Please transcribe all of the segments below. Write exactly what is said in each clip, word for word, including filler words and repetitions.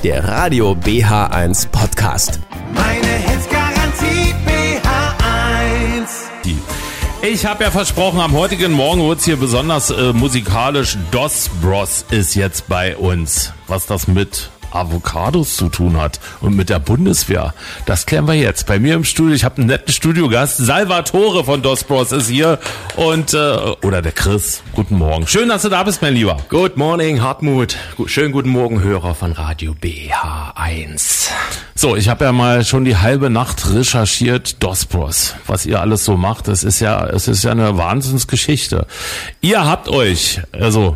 der Radio B H eins Podcast. Meine Hits-Garantie B H eins. Ich habe ja versprochen, am heutigen Morgen wird's hier besonders äh, musikalisch. Dos Bros ist jetzt bei uns. Was das mit Avocados zu tun hat und mit der Bundeswehr, das klären wir jetzt. Bei mir im Studio, ich habe einen netten Studiogast, Salvatore von Dos Bros ist hier und, äh, oder der Chris. Guten Morgen. Schön, dass du da bist, mein Lieber. Good morning, Hartmut. Schönen guten Morgen, Hörer von Radio B H eins. So, ich habe ja mal schon die halbe Nacht recherchiert, Dos Bros, was ihr alles so macht. Das ist ja, es ist ja eine Wahnsinnsgeschichte. Ihr habt euch, also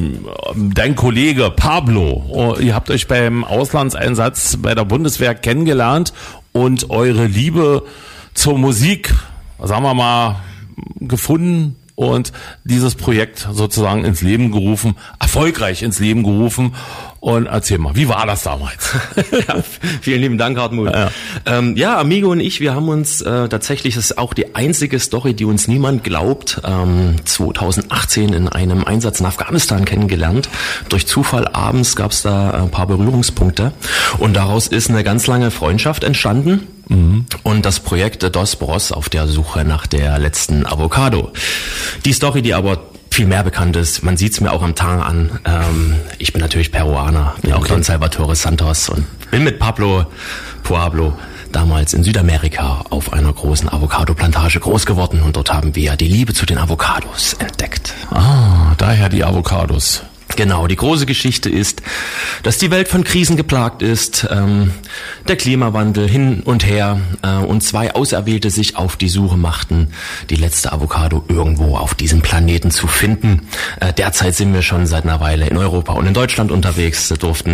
dein Kollege Pablo, ihr habt euch beim Auslandseinsatz bei der Bundeswehr kennengelernt und eure Liebe zur Musik, sagen wir mal, gefunden und dieses Projekt sozusagen ins Leben gerufen, erfolgreich ins Leben gerufen. Und erzähl mal, wie war das damals? Ja, vielen lieben Dank, Hartmut. Ja, ja. Ähm, ja, Amigo und ich, wir haben uns äh, tatsächlich, das ist auch die einzige Story, die uns niemand glaubt, ähm, zwanzig achtzehn in einem Einsatz in Afghanistan kennengelernt. Durch Zufall abends gab es da ein paar Berührungspunkte und daraus ist eine ganz lange Freundschaft entstanden. Mhm. Und das Projekt Dos Bros auf der Suche nach der letzten Avocado. Die Story, die aber viel mehr bekannt ist, man sieht es mir auch am Tag an, ähm, ich bin natürlich Peruaner, bin auch Don Salvatore Santos und bin mit Pablo Pueblo damals in Südamerika auf einer großen Avocado-Plantage groß geworden und dort haben wir die Liebe zu den Avocados entdeckt. Ah, daher die Avocados. Genau, die große Geschichte ist, dass die Welt von Krisen geplagt ist, ähm, der Klimawandel hin und her äh, und zwei Auserwählte sich auf die Suche machten, die letzte Avocado irgendwo auf diesem Planeten zu finden. Äh, derzeit sind wir schon seit einer Weile in Europa und in Deutschland unterwegs, durften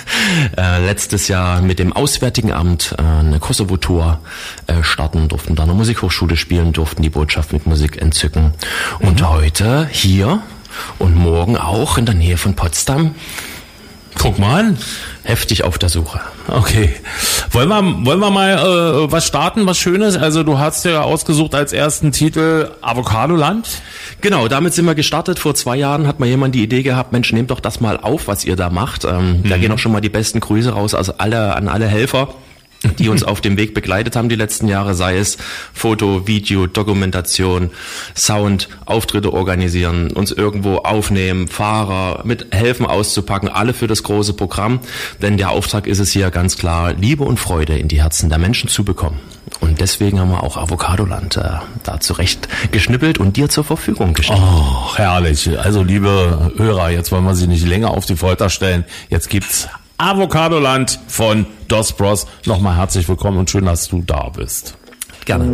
äh, letztes Jahr mit dem Auswärtigen Amt äh, eine Kosovo-Tour äh, starten, durften da eine Musikhochschule spielen, durften die Botschaft mit Musik entzücken. Mhm. Und heute hier und morgen auch in der Nähe von Potsdam. Guck mal an. Heftig auf der Suche. Okay. Wollen wir, wollen wir mal äh, was starten, was Schönes? Also du hast ja ausgesucht als ersten Titel Avocadoland. Genau, damit sind wir gestartet. Vor zwei Jahren hat mal jemand die Idee gehabt, Mensch, nehmt doch das mal auf, was ihr da macht. Ähm, mhm. Da gehen auch schon mal die besten Grüße raus, also alle an alle Helfer, die uns auf dem Weg begleitet haben die letzten Jahre, sei es Foto, Video, Dokumentation, Sound, Auftritte organisieren, uns irgendwo aufnehmen, Fahrer, mit helfen auszupacken, alle für das große Programm. Denn der Auftrag ist es hier ganz klar, Liebe und Freude in die Herzen der Menschen zu bekommen. Und deswegen haben wir auch Avocadoland äh, da zurecht geschnippelt und dir zur Verfügung gestellt. Oh, herrlich. Also liebe Hörer, jetzt wollen wir Sie nicht länger auf die Folter stellen. Jetzt gibt's Avocadoland von Dos Bros. Nochmal herzlich willkommen und schön, dass du da bist. Gerne.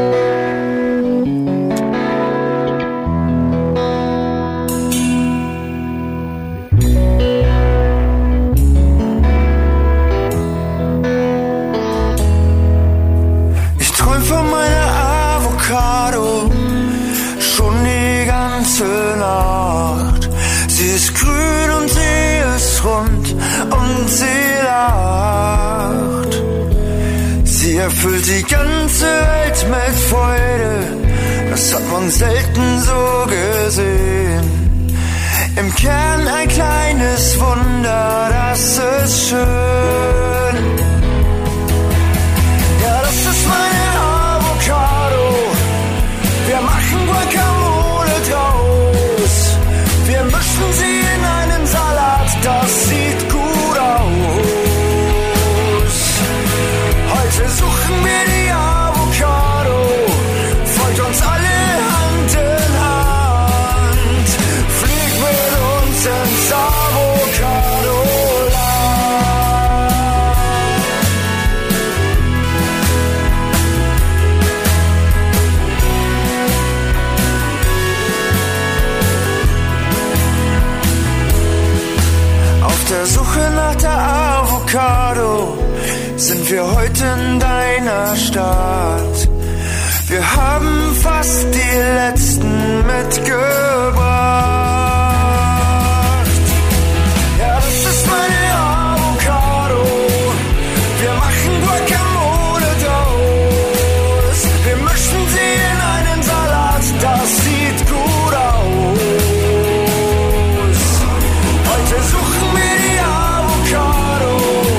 Ich träum von meiner Avocado schon die ganze Nacht. Sie ist grün und sie ist rund und sie lacht. Sie erfüllt die ganze Welt mit Freude, das hat man selten so gesehen. Im Kern ein kleines Wunder, das ist schön. Ja, das ist meine Avocado, wir machen Guacamole draus. Wir mischen sie in einen Salat, das sieht gut aus. Heute suchen wir die Avocado, folgt uns alle Hand in Hand. Flieg mit uns ins Avocadoland. Auf der Suche nach der Avocado sind wir heute in deiner Stadt. Wir haben fast die letzten mitgebracht. Ja, das ist meine Avocado. Wir machen Guacamole draus. Wir mischen sie in einen Salat, das sieht gut aus. Heute suchen wir die Avocado.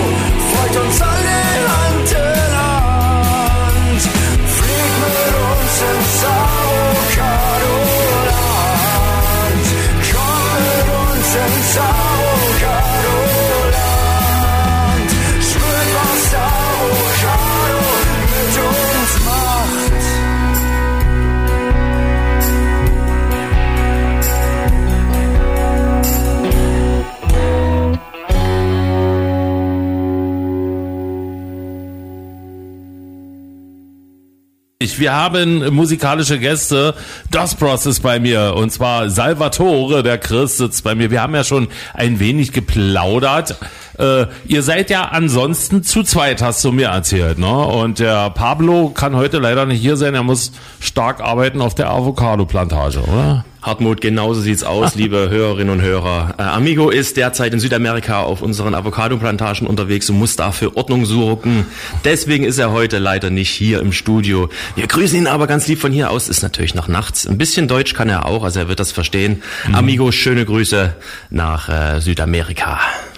Wir haben musikalische Gäste. Dos Bros ist bei mir und zwar Salvatore, der Chris sitzt bei mir. Wir haben ja schon ein wenig geplaudert. Äh, ihr seid ja ansonsten zu zweit, hast du mir erzählt, ne? Und der Pablo kann heute leider nicht hier sein. Er muss stark arbeiten auf der Avocado-Plantage, oder? Hartmut, genauso sieht's aus, liebe Hörerinnen und Hörer. Äh, Amigo ist derzeit in Südamerika auf unseren Avocado-Plantagen unterwegs und muss dafür Ordnung suchen. Deswegen ist er heute leider nicht hier im Studio. Wir grüßen ihn aber ganz lieb von hier aus. Ist natürlich noch nachts. Ein bisschen Deutsch kann er auch, also er wird das verstehen. Mhm. Amigo, schöne Grüße nach äh, Südamerika.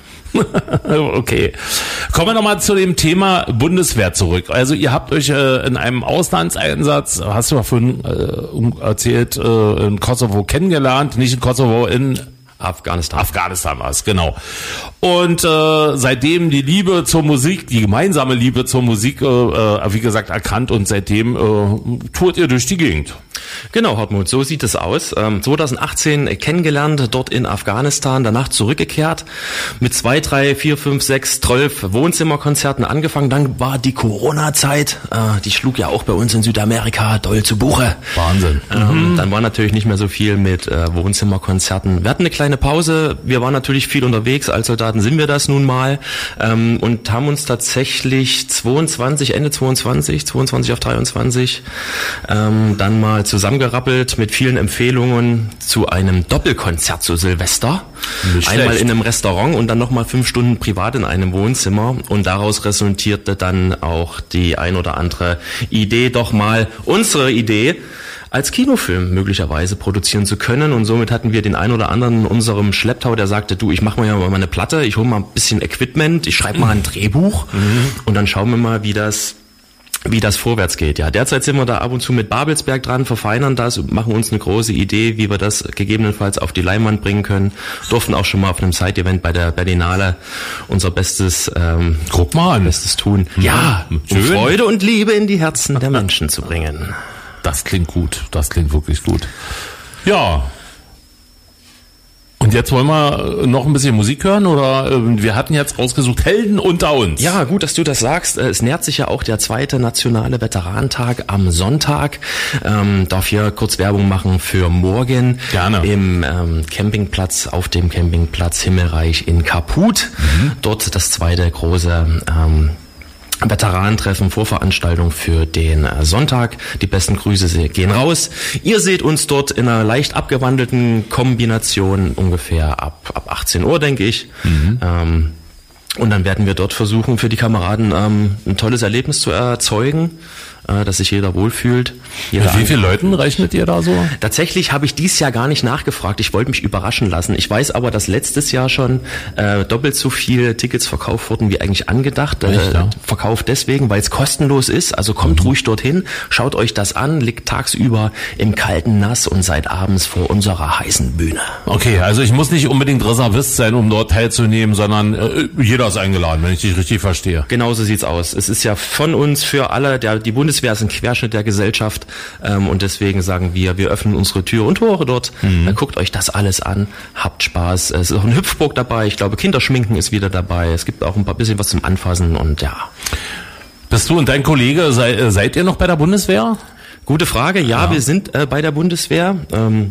Okay. Kommen wir nochmal zu dem Thema Bundeswehr zurück. Also ihr habt euch äh, in einem Auslandseinsatz, hast du ja vorhin äh, erzählt, äh, in Kosovo kennengelernt, nicht in Kosovo, in Afghanistan. Afghanistan war es, genau. Und äh, seitdem die Liebe zur Musik, die gemeinsame Liebe zur Musik, äh, wie gesagt, erkannt und seitdem äh, tourt ihr durch die Gegend. Genau, Hartmut, so sieht es aus. Ähm, zwanzig achtzehn kennengelernt, dort in Afghanistan, danach zurückgekehrt, mit zwei, drei, vier, fünf, sechs, zwölf Wohnzimmerkonzerten angefangen. Dann war die Corona-Zeit, äh, die schlug ja auch bei uns in Südamerika doll zu Buche. Wahnsinn. Ähm, mhm. Dann war natürlich nicht mehr so viel mit äh, Wohnzimmerkonzerten. Wir hatten eine kleine Pause, wir waren natürlich viel unterwegs, als Soldaten sind wir das nun mal, ähm, und haben uns tatsächlich zweiundzwanzig, Ende zweiundzwanzig, zweiundzwanzig auf dreiundzwanzig, ähm, dann mal zusammengerappelt mit vielen Empfehlungen zu einem Doppelkonzert zu Silvester. Nicht Einmal schlecht. in einem Restaurant und dann nochmal fünf Stunden privat in einem Wohnzimmer. Und daraus resultierte dann auch die ein oder andere Idee, doch mal unsere Idee als Kinofilm möglicherweise produzieren zu können. Und somit hatten wir den einen oder anderen in unserem Schlepptau, der sagte, du, ich mache mal ja mal eine Platte, ich hole mal ein bisschen Equipment, ich schreibe mal ein Drehbuch mhm. und dann schauen wir mal, wie das wie das vorwärts geht. Ja, derzeit sind wir da ab und zu mit Babelsberg dran, verfeinern das und machen uns eine große Idee, wie wir das gegebenenfalls auf die Leinwand bringen können. Durften auch schon mal auf einem Side-Event bei der Berlinale unser Bestes, ähm, Guck mal an. Bestes tun. Ja, um Schön. Freude und Liebe in die Herzen der Menschen zu bringen. Das klingt gut, das klingt wirklich gut. Ja. Und jetzt wollen wir noch ein bisschen Musik hören, oder äh, wir hatten jetzt ausgesucht Helden unter uns. Ja, gut, dass du das sagst. Es nähert sich ja auch der zweite nationale Veteranentag am Sonntag. Ähm, darf hier kurz Werbung machen für morgen. Gerne. Im ähm, Campingplatz, auf dem Campingplatz Himmelreich in Kaput. Mhm. Dort das zweite große ähm, Veteranentreffen, Vorveranstaltung für den Sonntag. Die besten Grüße gehen raus. Ihr seht uns dort in einer leicht abgewandelten Kombination ungefähr ab, ab achtzehn Uhr, denke ich. Mhm. Ähm, und dann werden wir dort versuchen, für die Kameraden ähm, ein tolles Erlebnis zu erzeugen, äh, dass sich jeder wohlfühlt. Jeder Mit wie vielen Leuten rechnet ihr da so? Tatsächlich habe ich dieses Jahr gar nicht nachgefragt. Ich wollte mich überraschen lassen. Ich weiß aber, dass letztes Jahr schon äh, doppelt so viele Tickets verkauft wurden, wie eigentlich angedacht. Äh, Echt, ja? Verkauft deswegen, weil es kostenlos ist. Also kommt mhm. ruhig dorthin, schaut euch das an, liegt tagsüber im kalten Nass und seid abends vor unserer heißen Bühne. Okay, also ich muss nicht unbedingt Reservist sein, um dort teilzunehmen, sondern äh, jeder ist eingeladen, wenn ich dich richtig verstehe. Genauso sieht's aus. Es ist ja von uns für alle, der, die Bundeswehr ist ein Querschnitt der Gesellschaft, ähm, und deswegen sagen wir, wir öffnen unsere Tür und Tore dort. Mhm. Dann guckt euch das alles an, habt Spaß. Es ist auch ein Hüpfburg dabei. Ich glaube, Kinderschminken ist wieder dabei. Es gibt auch ein paar bisschen was zum Anfassen und ja. Bist du und dein Kollege, sei, seid ihr noch bei der Bundeswehr? Gute Frage. Ja, ja. Wir sind äh, bei der Bundeswehr. Ähm,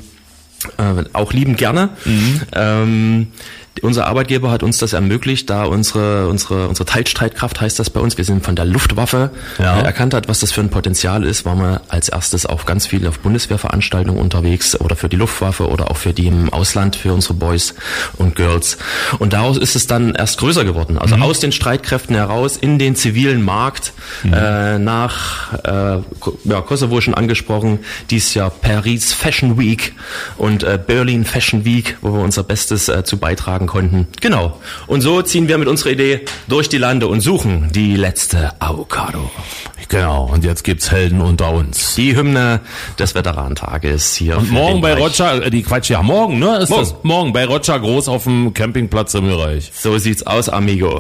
äh, auch liebend gerne. Mhm. Ähm, Unser Arbeitgeber hat uns das ermöglicht, da unsere unsere unsere Teilstreitkraft, heißt das bei uns, wir sind von der Luftwaffe, ja. äh, erkannt hat, was das für ein Potenzial ist, waren wir als erstes auch ganz viel auf Bundeswehrveranstaltungen unterwegs oder für die Luftwaffe oder auch für die im Ausland, für unsere Boys und Girls. Und daraus ist es dann erst größer geworden. Also mhm. aus den Streitkräften heraus in den zivilen Markt, mhm. äh, nach äh, ja, Kosovo schon angesprochen, dies Jahr Paris Fashion Week und äh, Berlin Fashion Week, wo wir unser Bestes äh, zu beitragen konnten. Genau. Und so ziehen wir mit unserer Idee durch die Lande und suchen die letzte Avocado. Genau. Und jetzt gibt's Helden unter uns. Die Hymne des Veteranentages hier. Und morgen bei Roger, äh, die Quatsch, ja, morgen, ne? Ist morgen. das morgen bei Roger Groß auf dem Campingplatz im Bereich. So sieht's aus, amigo.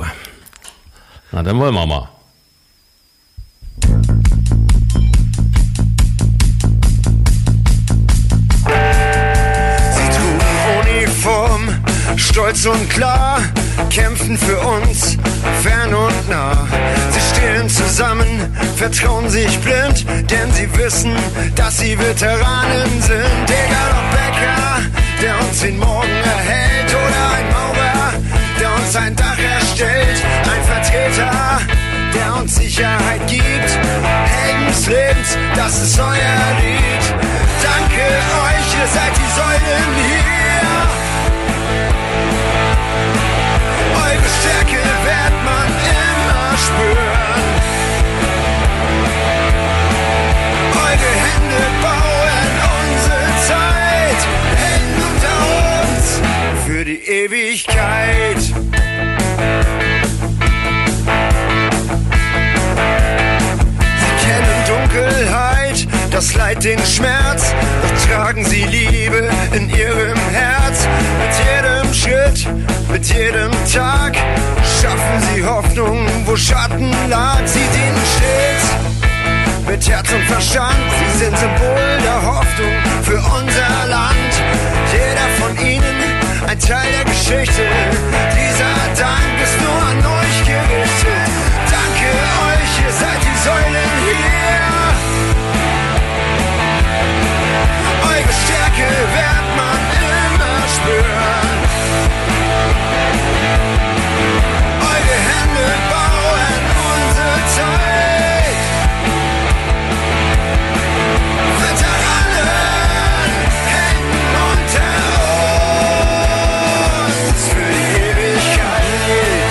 Na, dann wollen wir mal. stolz und klar, kämpfen für uns, fern und nah. Sie stehen zusammen, vertrauen sich blind, denn sie wissen, dass sie Veteranen sind. Egal ob Bäcker, der uns den Morgen erhält, oder ein Maurer, der uns ein Dach erstellt, ein Vertreter, der uns Sicherheit gibt. Helden des Lebens, das ist euer Lied. Danke euch, ihr seid die Säulen hier. Eure Stärke wird man immer spüren. Eure Hände bauen unsere Zeit. Helden unter uns für die Ewigkeit. Dunkelheit, das Leid, den Schmerz, doch tragen sie Liebe in ihrem Herz. Mit jedem Schritt, mit jedem Tag schaffen sie Hoffnung, wo Schatten lag. Sie dienen stets mit Herz und Verstand, sie sind Symbol der Hoffnung für unser Land. Jeder von ihnen ein Teil der Geschichte, dieser Dank ist nur an euch gerichtet. Danke euch, ihr seid die Säulen hier. Eure Stärke wird man immer spüren. Eure Hände bauen unsere Zeit. Veteranen hängen unter uns für die Ewigkeit.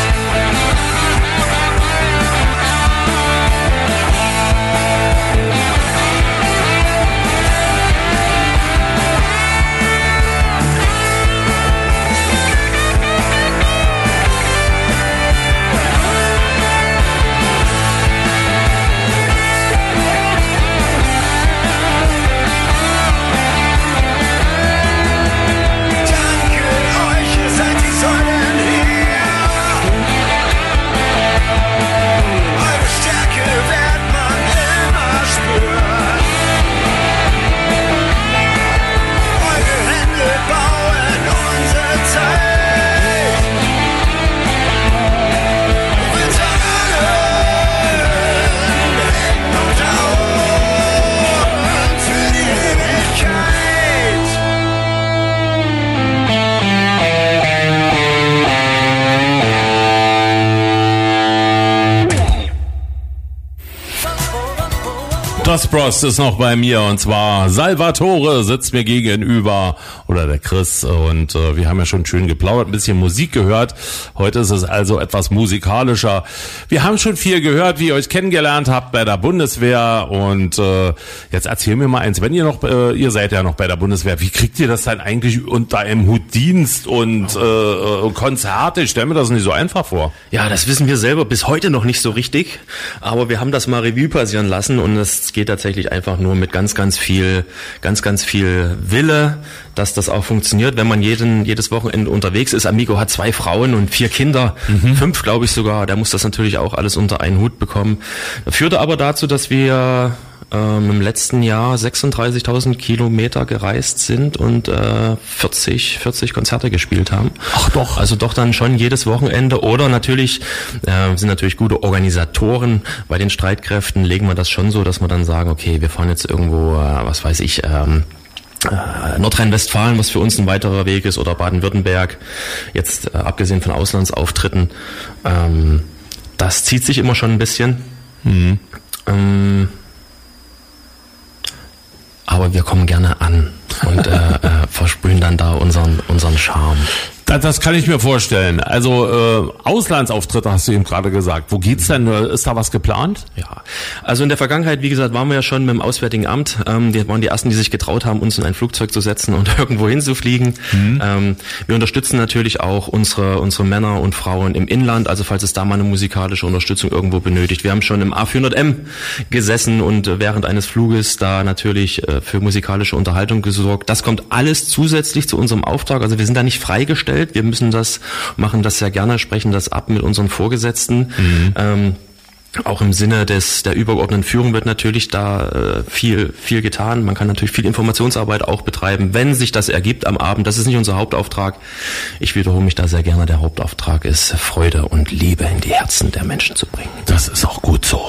Dos Bros ist noch bei mir, und zwar Salvatore sitzt mir gegenüber, oder der Chris, und äh, wir haben ja schon schön geplaudert, ein bisschen Musik gehört. Heute ist es also etwas musikalischer. Wir haben schon viel gehört, wie ihr euch kennengelernt habt bei der Bundeswehr, und äh, jetzt erzähl mir mal eins, wenn ihr noch, äh, ihr seid ja noch bei der Bundeswehr, wie kriegt ihr das dann eigentlich unter einem Hut Dienst und äh, Konzerte? Ich stelle mir das nicht so einfach vor. Ja, das wissen wir selber bis heute noch nicht so richtig, aber wir haben das mal Revue passieren lassen, und es geht tatsächlich einfach nur mit ganz, ganz viel, ganz, ganz viel Wille, dass das auch funktioniert, wenn man jeden, jedes Wochenende unterwegs ist. Amigo hat zwei Frauen und vier Kinder, mhm. fünf glaube ich sogar, der muss das natürlich auch alles unter einen Hut bekommen. Führte aber dazu, dass wir ähm, im letzten Jahr sechsunddreißigtausend Kilometer gereist sind und äh, vierzig, vierzig Konzerte gespielt haben. Ach doch. Also doch dann schon jedes Wochenende, oder natürlich, äh, sind natürlich gute Organisatoren. Bei den Streitkräften legen wir das schon so, dass wir dann sagen, okay, wir fahren jetzt irgendwo, äh, was weiß ich, ähm, äh, Nordrhein-Westfalen, was für uns ein weiterer Weg ist, oder Baden-Württemberg, jetzt äh, abgesehen von Auslandsauftritten. Ähm, das zieht sich immer schon ein bisschen. Mhm. Ähm, aber wir kommen gerne an und äh, äh, versprühen dann da unseren unseren Charme. Das, das kann ich mir vorstellen. Also äh, Auslandsauftritte hast du eben gerade gesagt. Wo geht's denn? Ist da was geplant? Ja, also in der Vergangenheit, wie gesagt, waren wir ja schon mit dem Auswärtigen Amt. Ähm, wir waren die Ersten, die sich getraut haben, uns in ein Flugzeug zu setzen und irgendwo hinzufliegen. Mhm. Ähm, wir unterstützen natürlich auch unsere unsere Männer und Frauen im Inland. Also falls es da mal eine musikalische Unterstützung irgendwo benötigt. Wir haben schon im A vierhundert M gesessen und während eines Fluges da natürlich äh, für musikalische Unterhaltung gesorgt. Das kommt alles zusätzlich zu unserem Auftrag. Also wir sind da nicht freigestellt. Wir müssen das, machen das sehr gerne, sprechen das ab mit unseren Vorgesetzten. Mhm. Ähm, Auch im Sinne des der übergeordneten Führung wird natürlich da äh, viel viel getan. Man kann natürlich viel Informationsarbeit auch betreiben, wenn sich das ergibt am Abend. Das ist nicht unser Hauptauftrag. Ich wiederhole mich da sehr gerne. Der Hauptauftrag ist, Freude und Liebe in die Herzen der Menschen zu bringen. Das ist auch gut so.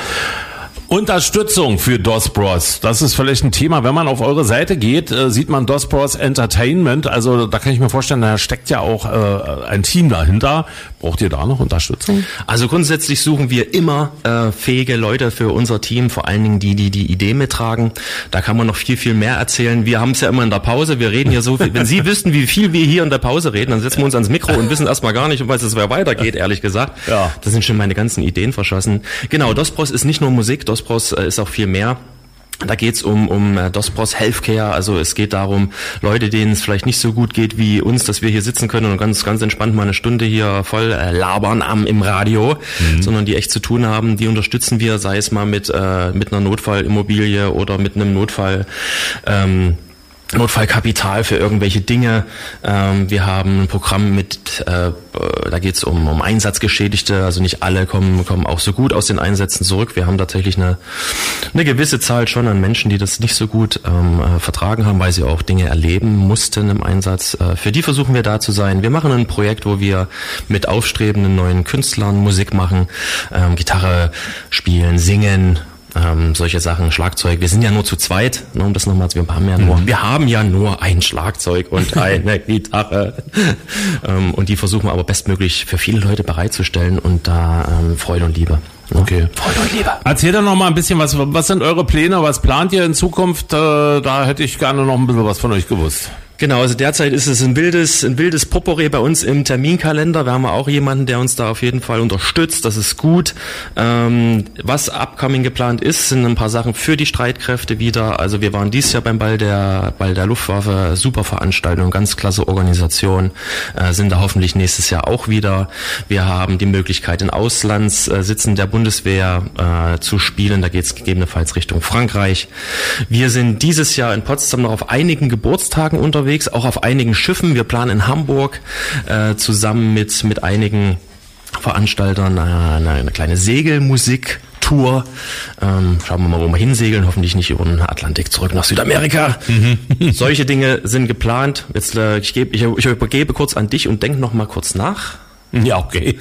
Unterstützung für DOS Bros. Das ist vielleicht ein Thema. Wenn man auf eure Seite geht, äh, sieht man DOS Bros Entertainment. Also da kann ich mir vorstellen, da steckt ja auch äh, ein Team dahinter. Braucht ihr da noch Unterstützung? Also grundsätzlich suchen wir immer äh, fähige Leute für unser Team, vor allen Dingen die, die die Idee mittragen. Da kann man noch viel, viel mehr erzählen. Wir haben es ja immer in der Pause. Wir reden hier so viel. Wenn Sie wüssten, wie viel wir hier in der Pause reden, dann setzen wir uns ans Mikro und wissen erstmal gar nicht, um was es weitergeht, ehrlich gesagt. Ja. Da sind schon meine ganzen Ideen verschossen. Genau, DOS Bros ist nicht nur Musik, DOS Bros ist auch viel mehr. Da geht's um um DOS Bros Healthcare, also es geht darum, Leute, denen es vielleicht nicht so gut geht wie uns, dass wir hier sitzen können und ganz ganz entspannt mal eine Stunde hier voll äh, labern am im Radio, mhm. sondern die echt zu tun haben, die unterstützen wir, sei es mal mit äh, mit einer Notfallimmobilie oder mit einem Notfall ähm, Notfallkapital für irgendwelche Dinge. Ähm, wir haben ein Programm mit, äh, da geht es um, um Einsatzgeschädigte, also nicht alle kommen kommen auch so gut aus den Einsätzen zurück. Wir haben tatsächlich eine eine gewisse Zahl schon an Menschen, die das nicht so gut ähm, äh, vertragen haben, weil sie auch Dinge erleben mussten im Einsatz. Äh, für die versuchen wir da zu sein. Wir machen ein Projekt, wo wir mit aufstrebenden neuen Künstlern Musik machen, ähm, Gitarre spielen, singen, Ähm, solche Sachen, Schlagzeug. Wir sind ja nur zu zweit, ne, um das nochmal zu, wir haben ja nur, mhm. wir haben ja nur ein Schlagzeug und eine Gitarre. ähm, und die versuchen wir aber bestmöglich für viele Leute bereitzustellen und da ähm, Freude und Liebe. Ne? Okay. Freude und Liebe. Erzähl doch noch mal ein bisschen, was, was sind eure Pläne, was plant ihr in Zukunft? Äh, da hätte ich gerne noch ein bisschen was von euch gewusst. Genau, also derzeit ist es ein wildes, ein wildes Potpourri bei uns im Terminkalender. Wir haben auch jemanden, der uns da auf jeden Fall unterstützt. Das ist gut. Ähm, was upcoming geplant ist, sind ein paar Sachen für die Streitkräfte wieder. Also wir waren dieses Jahr beim Ball der, Ball der Luftwaffe. Super Veranstaltung, ganz klasse Organisation. Äh, sind da hoffentlich nächstes Jahr auch wieder. Wir haben die Möglichkeit, in Auslandssitzen der Bundeswehr äh, zu spielen. Da geht es gegebenenfalls Richtung Frankreich. Wir sind dieses Jahr in Potsdam noch auf einigen Geburtstagen unterwegs. Auch auf einigen Schiffen. Wir planen in Hamburg äh, zusammen mit mit einigen Veranstaltern äh, eine, eine kleine Segelmusik-Tour. Ähm, schauen wir mal, wo wir hinsegeln. Hoffentlich nicht über den Atlantik zurück nach Südamerika. Mhm. Solche Dinge sind geplant. Jetzt äh, ich, gebe, ich, ich übergebe kurz an dich und denk noch mal kurz nach. Ja, okay.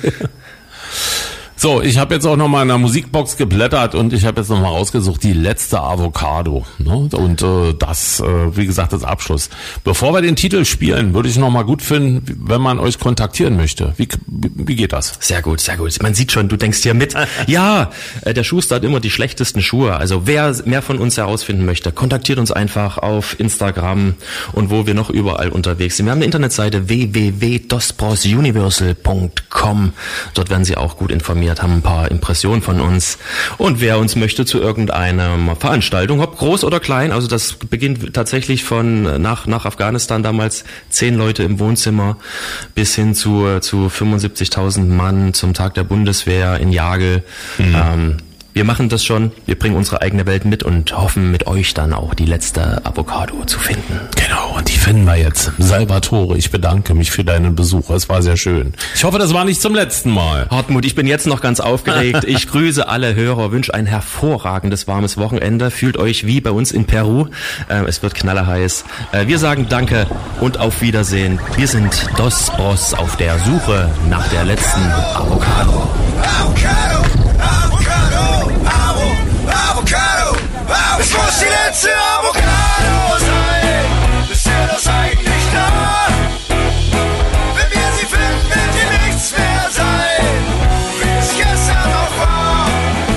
So, ich habe jetzt auch noch mal in der Musikbox geblättert und ich habe jetzt noch mal rausgesucht, die letzte Avocado. Ne? Und äh, das, äh, wie gesagt, das Abschluss. Bevor wir den Titel spielen, würde ich noch mal gut finden, wenn man euch kontaktieren möchte. Wie, wie geht das? Sehr gut, sehr gut. Man sieht schon, du denkst hier mit. Ja, äh, der Schuster hat immer die schlechtesten Schuhe. Also wer mehr von uns herausfinden möchte, kontaktiert uns einfach auf Instagram und wo wir noch überall unterwegs sind. Wir haben eine Internetseite w w w punkt dosbrosuniversal punkt com. Dort werden Sie auch gut informiert, haben ein paar Impressionen von uns. Und wer uns möchte zu irgendeiner Veranstaltung, ob groß oder klein, also das beginnt tatsächlich von nach nach Afghanistan damals zehn Leute im Wohnzimmer bis hin zu zu fünfundsiebzigtausend Mann zum Tag der Bundeswehr in Jagel. Mhm. Ähm, wir machen das schon, wir bringen unsere eigene Welt mit und hoffen mit euch dann auch die letzte Avocado zu finden. Genau, und die finden wir jetzt. Salvatore, ich bedanke mich für deinen Besuch, es war sehr schön. Ich hoffe, das war nicht zum letzten Mal. Hartmut, ich bin jetzt noch ganz aufgeregt. Ich grüße alle Hörer, wünsche ein hervorragendes warmes Wochenende. Fühlt euch wie bei uns in Peru. Es wird knallerheiß. Wir sagen Danke und auf Wiedersehen. Wir sind DOS Bros auf der Suche nach der letzten Avocado. Avocado, Avocado, Avo, Avocado, Avocado. Es muss die letzte Avocado sein. Bisher das eigentlich da. Wenn wir sie finden, wird ihr nichts mehr sein, wie es gestern noch war.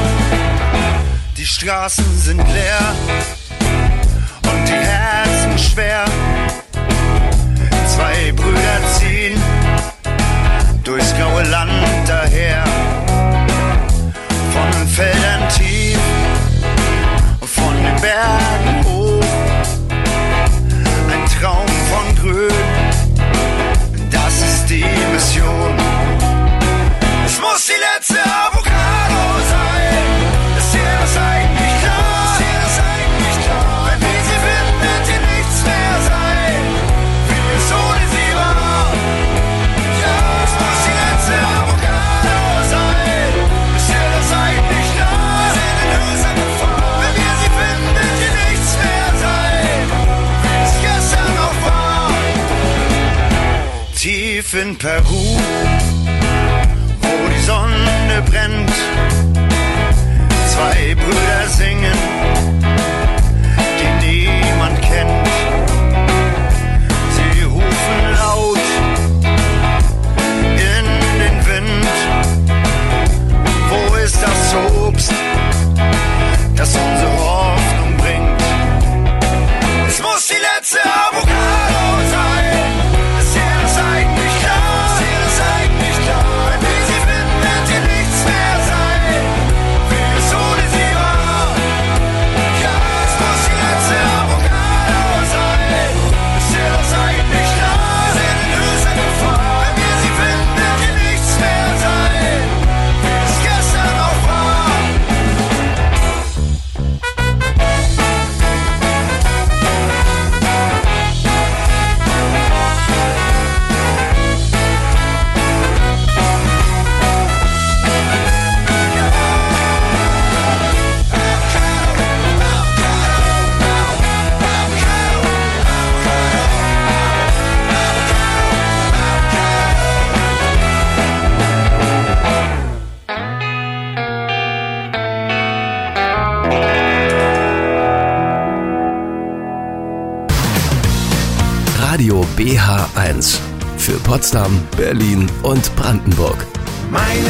Die Straßen sind leer und die Herzen schwer. Zwei Brüder ziehen durchs graue Land daher, von den Feldern tief und von den Bergen hoch. Ein Traum von Grün, das ist die Mission. Es muss die letzte Avocado sein. Ist dir das eigentlich klar? Ist dir das eigentlich klar? Wenn wir sie finden, wird dir nichts mehr sein, wie es ohne sie war. in Peru, wo die Sonne brennt. Zwei Brüder singen, die niemand kennt. Sie rufen laut in den Wind. Wo ist das Obst, das unsere Hoffnung bringt? Es muss die letzte Avocado sein. Ist dir das eigentlich klar? Ist dir das eigentlich klar? Wenn wir sie finden, wird dir nichts mehr sein, wie es ohne sie war. Ja, es muss die letzte Avocado sein. Ist dir das eigentlich klar? Wir sind in höchster Gefahr. Wenn wir sie finden, wird dir nichts mehr sein, wie es gestern auch war. Radio B H eins für Potsdam, Berlin und Brandenburg. Meine